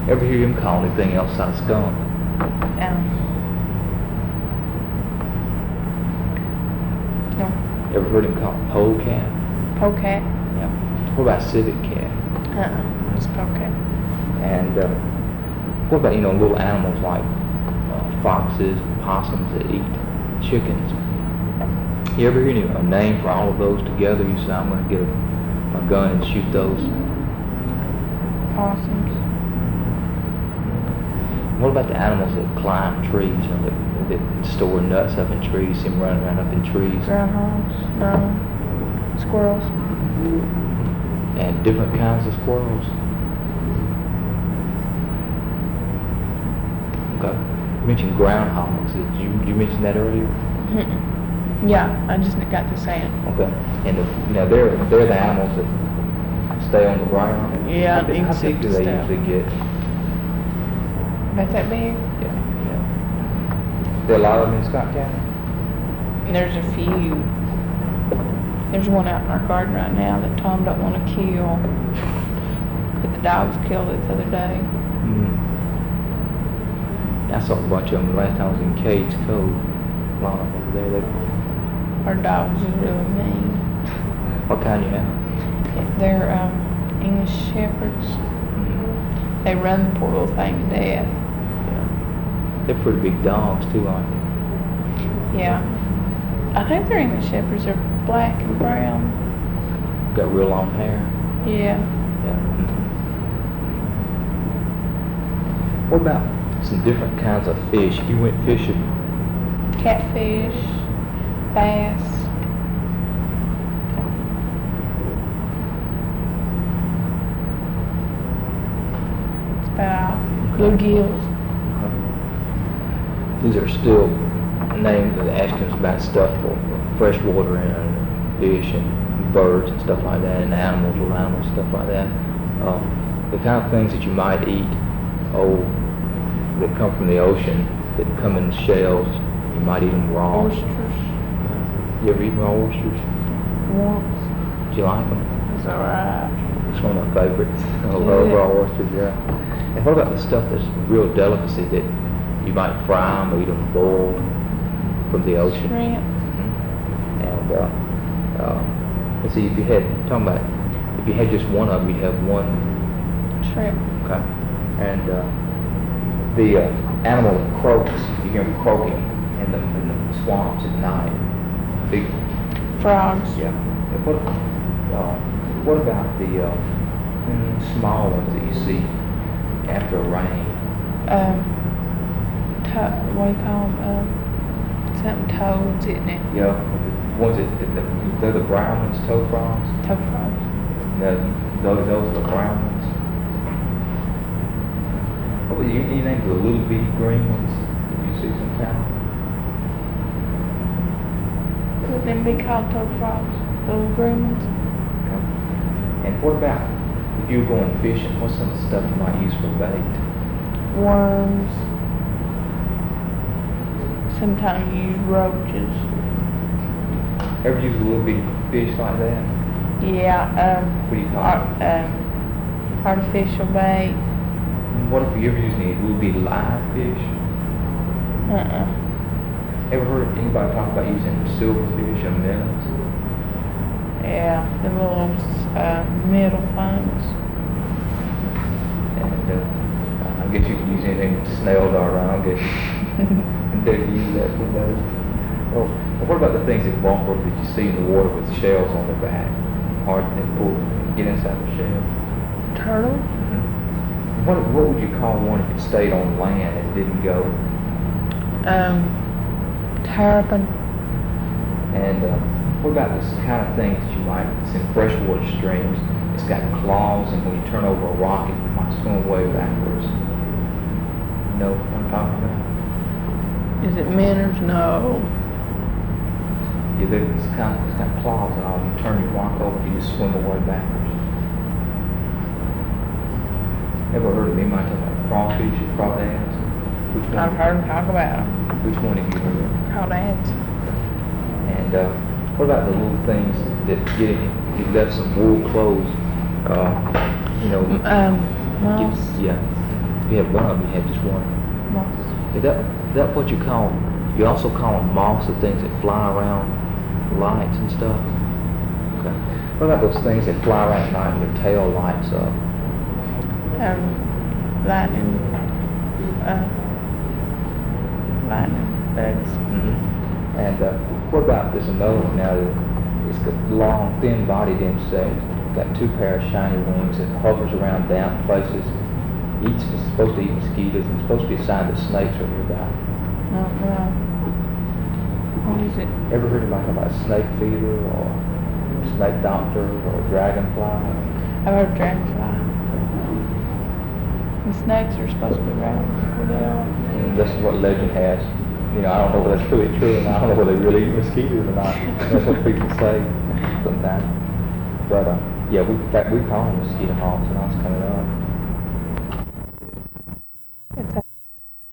Ever hear him call anything else on skunk? No. Ever heard him call polecat? Polecat? Yeah. What about civet cat? It's polecat. And what about, little animals like foxes, possums that eat chickens? You ever hear a name for all of those together? You say, I'm going to get my gun and shoot those. Possums. What about the animals that climb trees, that store nuts up in trees, see them running around up in trees? Groundhogs? No. Squirrels? And different kinds of squirrels? Okay. You mentioned groundhogs. Did you mention that earlier? Yeah, I just got to say it. Okay. And they're the animals that stay on the ground. Yeah, How big do they usually get? About that big? Yeah. There are a lot of them in Scott County? There's a few. There's one out in our garden right now that Tom don't want to kill. But the dogs killed it the other day. Mm-hmm. I saw a bunch of them last time I was in Cades Cove. A lot of them over there. Our dogs is really mean. What kind you have? They're English Shepherds. Mm-hmm. They run the poor little thing to death. Yeah. They're pretty big dogs too, aren't they? Yeah. I think their English Shepherds are black and brown. Got real long hair. Yeah. Yeah. Mm-hmm. What about some different kinds of fish? If you went fishing. Catfish, bass. That's about all. Bluegills. These are still names that ask us about stuff for freshwater and fish and birds and stuff like that, and animals, little animals, stuff like that. The kind of things that you might eat, that come from the ocean, that come in shells. You might eat them raw. Oysters. You ever eat raw oysters? Once. Do you like them? It's alright. It's one of my favorites. I love raw oysters, yeah. And what about the stuff that's real delicacy that you might fry them or eat them boiled from the ocean? Shrimp. Mm-hmm. And let's see, if you had just one of them, you'd have one. Shrimp. Okay. And the animal that croaks, you hear them croaking in the swamps at night. Big Frogs. Yeah. And what about the small ones that you see after a rain? What do you call them? Something toads, isn't it? Yeah. The ones they're the brown ones, toad frogs. Toad frogs. Those are the brown ones. Any names of the little bitty green ones that you see sometimes? Would them be called toad frogs? The little green ones? Okay. And what about if you were going fishing? What's some of the stuff you might use for bait? Worms. Sometimes you use roaches. Ever use a little bitty fish like that? Yeah. What do you call it? Artificial bait. What if you ever use any little bitty live fish? Ever heard anybody talk about using silverfish or minnows? Yeah, the little middle things. And I guess you could use anything with snail dart on, I guess. And they could use that for those. Well, what about the things that walk over that you see in the water with shells on their back? Hard to get inside the shell. Turtle? Mm-hmm. What would you call one if it stayed on land and didn't go? Terrapin. And what about this kind of thing that you might, it's in freshwater streams, it's got claws, and when you turn over a rock, it might swim away backwards. You know what I'm talking about? Is it minnows? No. Yeah, it's got claws and all. You turn your rock over, you just swim away backwards. Ever heard of anybody talk about crawfish or crawdads? Which one? I've heard them talk about them. Which one have you heard of? Crawdads. And what about the little things that get in? If you left some wool clothes, Moths. Yeah. You had one of them, you had just one. Moths. Is that what you call, you also call them moths, the things that fly around lights and stuff? Okay. What about those things that fly around at night and their tail lights up? Lightning bugs. Mm-hmm. And what about this another one now? It's got long, thin-bodied insects. Got 2 pair of shiny wings. It hovers around damp places. It's supposed to eat mosquitoes. And it's supposed to be a sign that snakes are nearby. Oh, well. What is it? Ever heard about snake fever or snake doctor or dragonfly? I've heard dragonfly. And snakes are supposed to be round. They are. That's what legend has. You know, I don't know whether that's really true or not. I don't know whether they really eat mosquitoes or not. That's what people say sometimes. But yeah, we call them mosquito hawks when I was coming up.